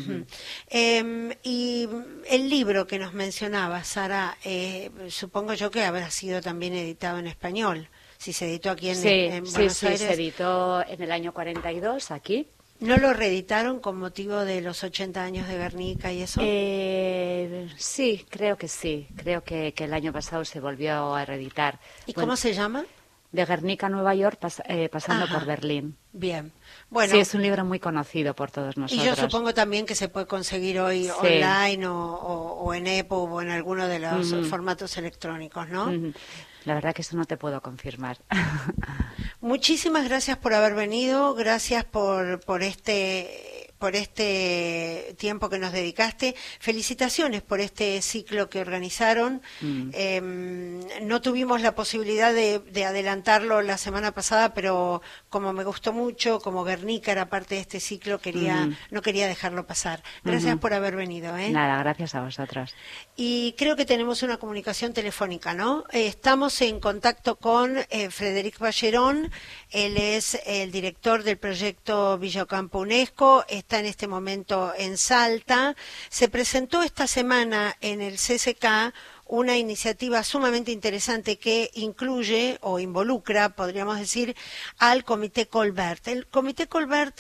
Y el libro que nos mencionaba, Sara, supongo yo que habrá sido también editado en español. Si se editó aquí en Buenos Aires. Sí, se editó en el año 42 aquí. ¿No lo reeditaron con motivo de los 80 años de Guernica y eso? Sí, creo que sí. Creo que el año pasado se volvió a reeditar. ¿Y cómo se llama? De Guernica a Nueva York, pasando por Berlín. Bien. Bueno, sí, es un libro muy conocido por todos nosotros. Y yo supongo también que se puede conseguir hoy online o en EPUB o en alguno de los formatos electrónicos, ¿no? La verdad que eso no te puedo confirmar. Muchísimas gracias por haber venido, gracias por este tiempo que nos dedicaste. Felicitaciones por este ciclo que organizaron. No tuvimos la posibilidad de adelantarlo la semana pasada, pero como me gustó mucho, como Guernica era parte de este ciclo, no quería dejarlo pasar. Gracias por haber venido. Nada, gracias a vosotros. Y creo que tenemos una comunicación telefónica, ¿no? Estamos en contacto con Frédéric Bacheron. Él es el director del proyecto Villa Ocampo UNESCO, está en este momento en Salta. Se presentó esta semana en el CCK una iniciativa sumamente interesante que incluye o involucra, podríamos decir, al Comité Colbert. El Comité Colbert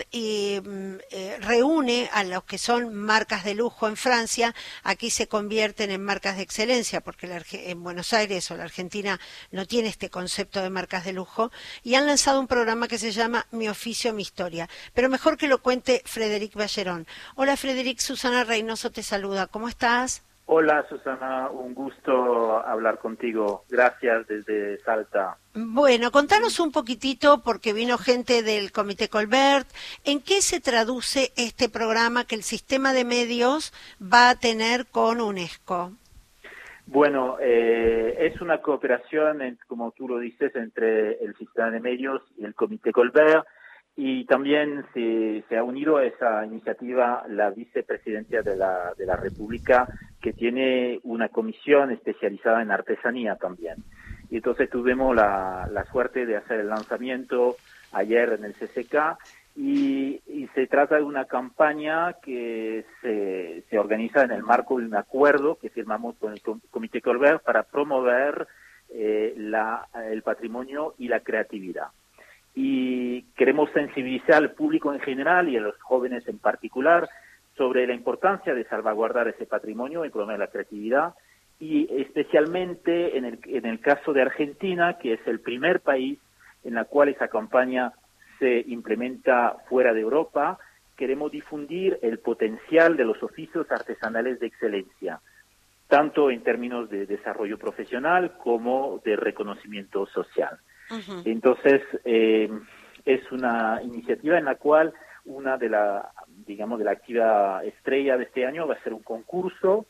reúne a los que son marcas de lujo en Francia, aquí se convierten en marcas de excelencia, porque en Buenos Aires o la Argentina no tiene este concepto de marcas de lujo, y han lanzado un programa que se llama Mi Oficio, Mi Historia. Pero mejor que lo cuente Frédéric Bacheron. Hola Frédéric, Susana Reynoso te saluda, ¿cómo estás? Hola Susana, un gusto hablar contigo. Gracias desde Salta. Bueno, contanos un poquitito, porque vino gente del Comité Colbert, ¿en qué se traduce este programa que el sistema de medios va a tener con UNESCO? Bueno, es una cooperación, como tú lo dices, entre el sistema de medios y el Comité Colbert, y también se ha unido a esa iniciativa la vicepresidencia de la República, que tiene una comisión especializada en artesanía también. Y entonces tuvimos la suerte de hacer el lanzamiento ayer en el CCK, y se trata de una campaña que se organiza en el marco de un acuerdo que firmamos con el Comité Colbert para promover el patrimonio y la creatividad. Y queremos sensibilizar al público en general y a los jóvenes en particular sobre la importancia de salvaguardar ese patrimonio y promover la creatividad, y especialmente en el caso de Argentina, que es el primer país en el cual esa campaña se implementa fuera de Europa. Queremos difundir el potencial de los oficios artesanales de excelencia, tanto en términos de desarrollo profesional como de reconocimiento social. Uh-huh. Entonces, es una iniciativa en la cual una de la actividad estrella de este año va a ser un concurso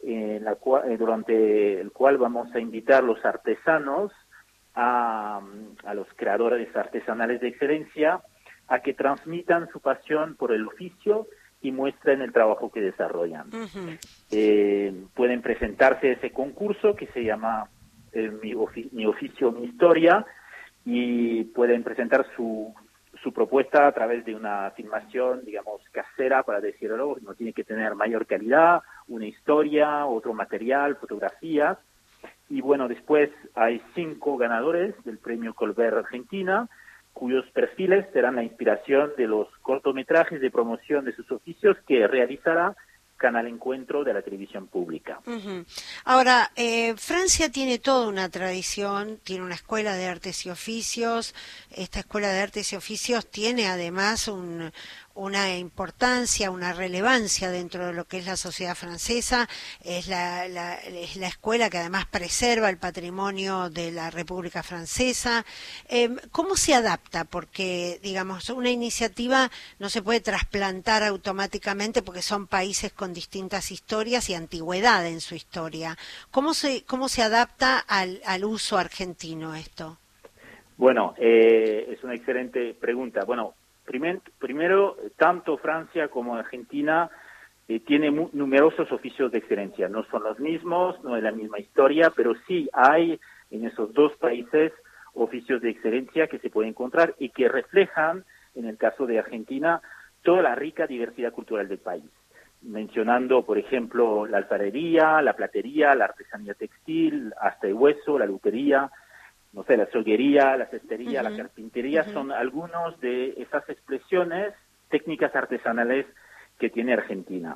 durante el cual vamos a invitar a los artesanos, a los creadores artesanales de excelencia, a que transmitan su pasión por el oficio y muestren el trabajo que desarrollan. Uh-huh. Pueden presentarse a ese concurso que se llama Mi Oficio, Mi Historia, y pueden presentar su propuesta a través de una filmación, digamos, casera, para decirlo. No tiene que tener mayor calidad, una historia, otro material, fotografías. Y bueno, después hay 5 ganadores del Premio Colbert Argentina, cuyos perfiles serán la inspiración de los cortometrajes de promoción de sus oficios que realizará Canal Encuentro de la televisión pública. Uh-huh. Ahora, Francia tiene toda una tradición, tiene una escuela de artes y oficios. Esta escuela de artes y oficios tiene además una importancia, una relevancia dentro de lo que es la sociedad francesa. Es la escuela que además preserva el patrimonio de la República Francesa. ¿Cómo se adapta? Porque, digamos, una iniciativa no se puede trasplantar automáticamente porque son países con distintas historias y antigüedad en su historia. ¿Cómo se adapta al uso argentino esto? Bueno, es una excelente pregunta. Bueno, primero, tanto Francia como Argentina tienen numerosos oficios de excelencia. No son los mismos, no es la misma historia, pero sí hay en esos dos países oficios de excelencia que se pueden encontrar y que reflejan, en el caso de Argentina, toda la rica diversidad cultural del país. Mencionando, por ejemplo, la alfarería, la platería, la artesanía textil, hasta el hueso, la lutería, no sé, la solguería, la cestería, uh-huh. La carpintería, uh-huh. Son algunos de esas expresiones técnicas artesanales que tiene Argentina.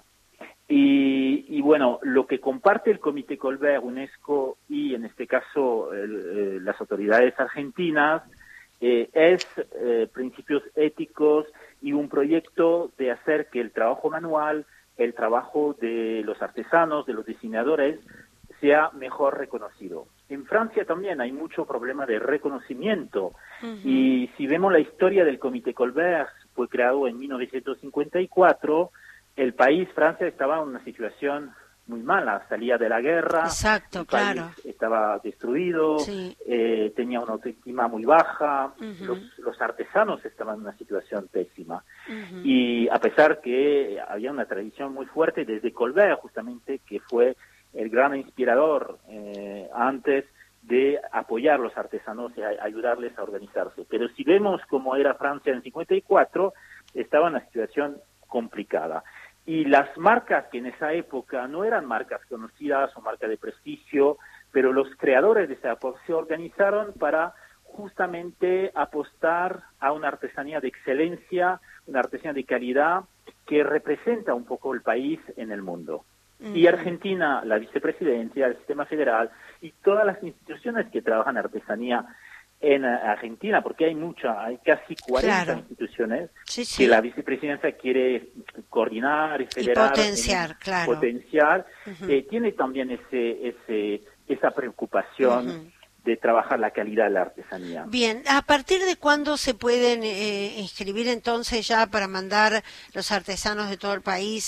Y bueno, lo que comparte el Comité Colbert, UNESCO y en este caso las autoridades argentinas es principios éticos y un proyecto de hacer que el trabajo manual, el trabajo de los artesanos, de los diseñadores, sea mejor reconocido. en Francia también hay mucho problema de reconocimiento. Y si vemos la historia del Comité Colbert, fue creado en 1954, el país, Francia, estaba en una situación muy mala, salía de la guerra, Exacto, el país estaba destruido, tenía una autoestima muy baja, los artesanos estaban en una situación pésima. Y a pesar que había una tradición muy fuerte desde Colbert, justamente, que fue el gran inspirador antes de apoyar a los artesanos y ayudarles a organizarse. Pero si vemos cómo era Francia en 54, estaba en una situación complicada. Y las marcas que en esa época no eran marcas conocidas o marcas de prestigio, pero los creadores de esa época se organizaron para justamente apostar a una artesanía de excelencia, una artesanía de calidad que representa un poco el país en el mundo. Y Argentina, la vicepresidencia, el sistema federal y todas las instituciones que trabajan artesanía en Argentina, porque hay casi 40 instituciones que la vicepresidencia quiere coordinar y federar, potenciar, tiene también esa preocupación de trabajar la calidad de la artesanía. Bien, ¿a partir de cuándo se pueden inscribir entonces ya para mandar los artesanos de todo el país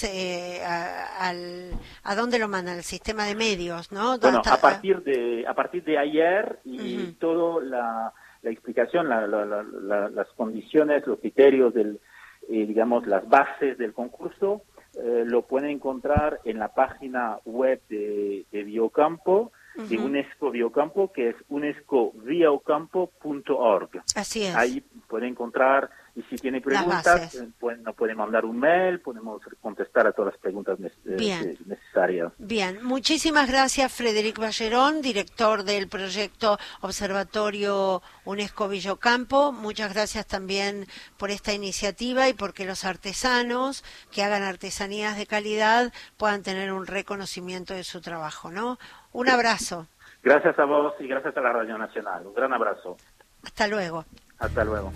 a dónde lo mandan? El sistema de medios, ¿no? Bueno, a partir de ayer y toda la explicación, las condiciones, los criterios, digamos, las bases del concurso, lo pueden encontrar en la página web de Biocampo, de UNESCO Biocampo, que es unescobiocampo.org. Así es. Ahí puede encontrar, y si tiene preguntas, nos puede mandar un mail, podemos contestar a todas las preguntas necesarias. Bien, muchísimas gracias, Frédéric Bacheron, director del proyecto Observatorio UNESCO Biocampo. Muchas gracias también por esta iniciativa y porque los artesanos que hagan artesanías de calidad puedan tener un reconocimiento de su trabajo, ¿no? Un abrazo. Gracias a vos y gracias a la Radio Nacional. Un gran abrazo. Hasta luego. Hasta luego.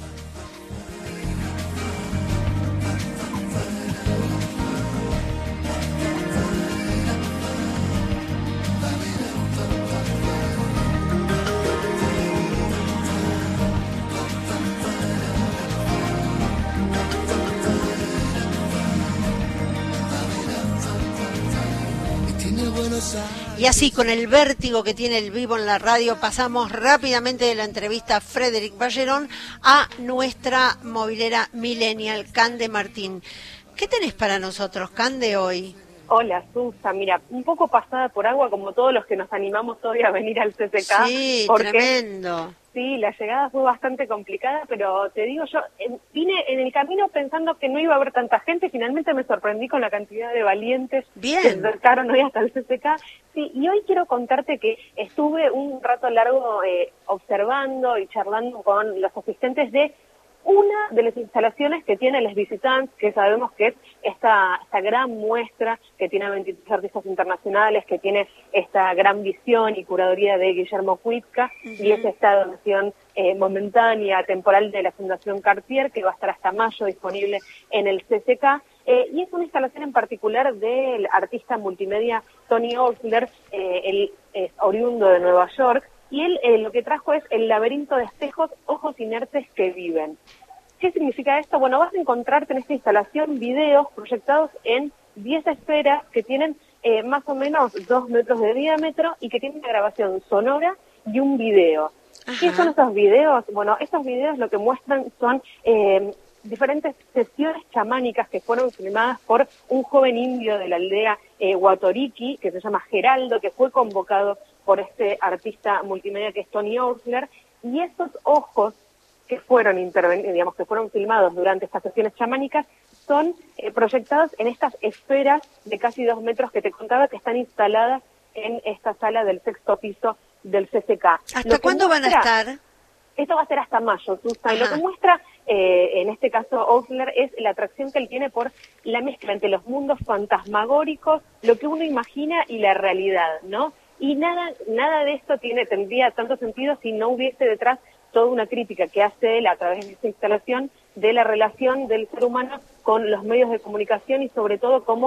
Y así, con el vértigo que tiene el vivo en la radio, pasamos rápidamente de la entrevista a Frédéric Bacheron a nuestra movilera millennial, Cande Martín. ¿Qué tenés para nosotros, Cande, hoy? Hola, Susa. Mira, un poco pasada por agua, como todos los que nos animamos hoy a venir al CCK. Sí, porque, tremendo. Sí, la llegada fue bastante complicada, pero te digo, yo vine en el camino pensando que no iba a haber tanta gente. Finalmente me sorprendí con la cantidad de valientes que se acercaron hoy hasta el CCK. Sí, y hoy quiero contarte que estuve un rato largo observando y charlando con los asistentes de una de las instalaciones que tiene Les Visitants, que sabemos que es esta gran muestra que tiene 23 artistas internacionales, que tiene esta gran visión y curaduría de Guillermo Cuitca, y es esta donación momentánea, temporal de la Fundación Cartier, que va a estar hasta mayo disponible en el CCK. Y es una instalación en particular del artista multimedia Tony Osler, él es oriundo de Nueva York, y él lo que trajo es el laberinto de espejos, ojos inertes que viven. ¿Qué significa esto? Bueno, vas a encontrarte en esta instalación videos proyectados en 10 esferas que tienen más o menos 2 metros de diámetro y que tienen una grabación sonora y un video. ¿Qué son esos videos? Bueno, estos videos lo que muestran son diferentes sesiones chamánicas que fueron filmadas por un joven indio de la aldea Huatoriki, que se llama Geraldo, que fue convocado por este artista multimedia que es Tony Osler, y esos ojos que fueron que fueron filmados durante estas sesiones chamánicas son proyectados en estas esferas de casi 2 metros que te contaba, que están instaladas en esta sala del 6º piso del CCK. ¿Hasta cuándo van a estar? Esto va a ser hasta mayo, Susa, y lo que muestra, en este caso, Osler, es la atracción que él tiene por la mezcla entre los mundos fantasmagóricos, lo que uno imagina y la realidad, ¿no? Y nada de esto tendría tanto sentido si no hubiese detrás toda una crítica que hace él a través de esta instalación de la relación del ser humano con los medios de comunicación y sobre todo cómo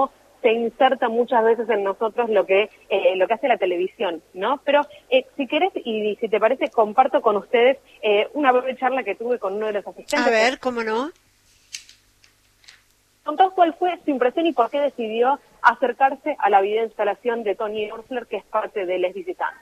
se inserta muchas veces en nosotros lo que hace la televisión, ¿no? Pero si querés y si te parece, comparto con ustedes una breve charla que tuve con uno de los asistentes. A ver, ¿cómo no? Contó cuál fue su impresión y por qué decidió acercarse a la videoinstalación de Tony Orsler, que es parte de Les Visitantes.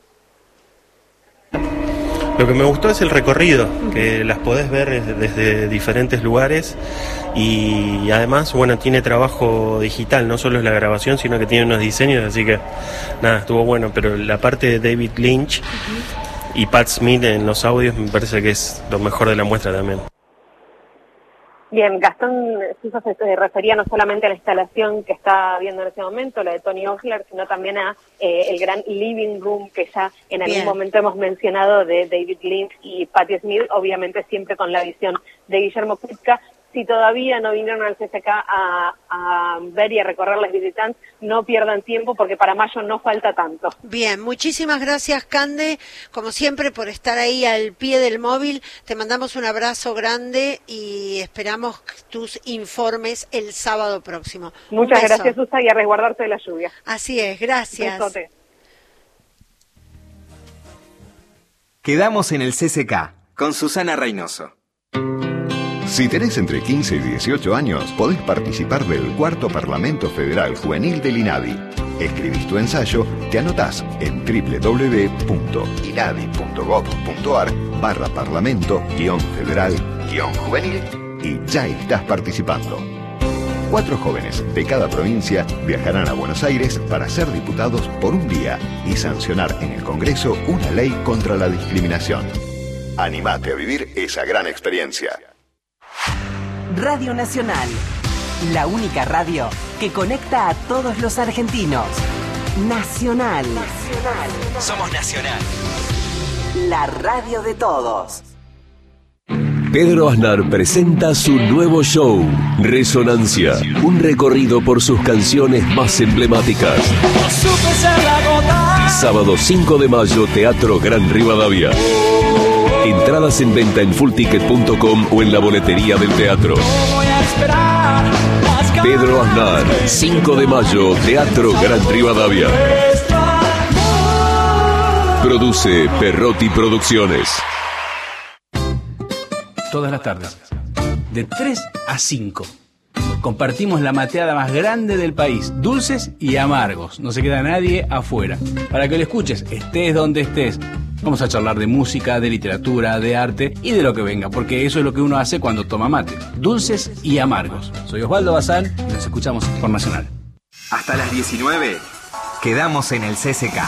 Lo que me gustó es el recorrido, que las podés ver desde diferentes lugares y además, bueno, tiene trabajo digital, no solo es la grabación, sino que tiene unos diseños, así que nada, estuvo bueno, pero la parte de David Lynch y Pat Smith en los audios me parece que es lo mejor de la muestra también. Bien, Gastón Suso se refería no solamente a la instalación que está viendo en ese momento, la de Tony Orsler, sino también a el gran living room que ya en algún momento hemos mencionado de David Lynch y Patti Smith, obviamente siempre con la visión de Guillermo Fritzka. Si todavía no vinieron al CCK a ver y a recorrer las visitantes, no pierdan tiempo porque para mayo no falta tanto. Bien, muchísimas gracias, Cande, como siempre, por estar ahí al pie del móvil. Te mandamos un abrazo grande y esperamos tus informes el sábado próximo. Muchas gracias, Susa, y a resguardarse de la lluvia. Así es, gracias. Besote. Quedamos en el CCK con Susana Reynoso. Si tenés entre 15 y 18 años, podés participar del Cuarto Parlamento Federal Juvenil del INADI. Escribís tu ensayo, te anotás en www.inadi.gov.ar/parlamento-federal-juvenil y ya estás participando. 4 jóvenes de cada provincia viajarán a Buenos Aires para ser diputados por un día y sancionar en el Congreso una ley contra la discriminación. Animate a vivir esa gran experiencia. Radio Nacional, la única radio que conecta a todos los argentinos. Nacional. Somos Nacional. La radio de todos. Pedro Aznar presenta su nuevo show, Resonancia, un recorrido por sus canciones más emblemáticas. Sábado 5 de mayo, Teatro Gran Rivadavia. Entradas en venta en fullticket.com o en la boletería del teatro. Pedro Aznar, 5 de mayo, Teatro Gran Rivadavia. Produce Perrotti Producciones. Todas las tardes, de 3 a 5. Compartimos la mateada más grande del país, dulces y amargos. No se queda nadie afuera. Para que lo escuches, estés donde estés. Vamos a charlar de música, de literatura, de arte y de lo que venga, porque eso es lo que uno hace cuando toma mate. Dulces y amargos. Soy Osvaldo Bazán y nos escuchamos por Nacional. Hasta las 19, quedamos en el CCK.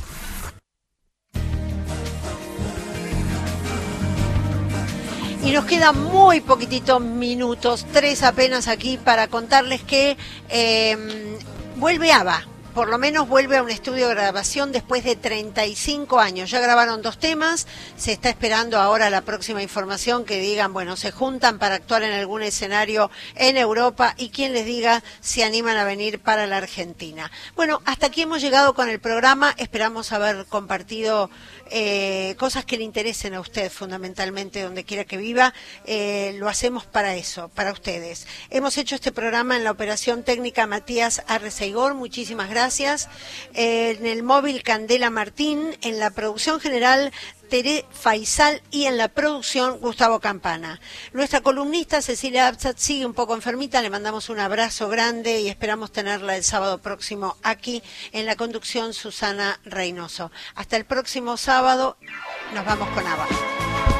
Y nos quedan muy poquititos minutos, 3 apenas aquí, para contarles que vuelve ABBA. Por lo menos vuelve a un estudio de grabación después de 35 años. Ya grabaron 2 temas, se está esperando ahora la próxima información que digan, bueno, se juntan para actuar en algún escenario en Europa y quien les diga si animan a venir para la Argentina. Bueno, hasta aquí hemos llegado con el programa, esperamos haber compartido cosas que le interesen a usted fundamentalmente donde quiera que viva, lo hacemos para eso, para ustedes. Hemos hecho este programa en la operación técnica Matías Arreceigor, muchísimas gracias. En el móvil Candela Martín, en la producción general Teré Faisal y en la producción Gustavo Campana. Nuestra columnista Cecilia Absat sigue un poco enfermita, le mandamos un abrazo grande y esperamos tenerla el sábado próximo aquí en la conducción Susana Reynoso. Hasta el próximo sábado, nos vamos con ABBA.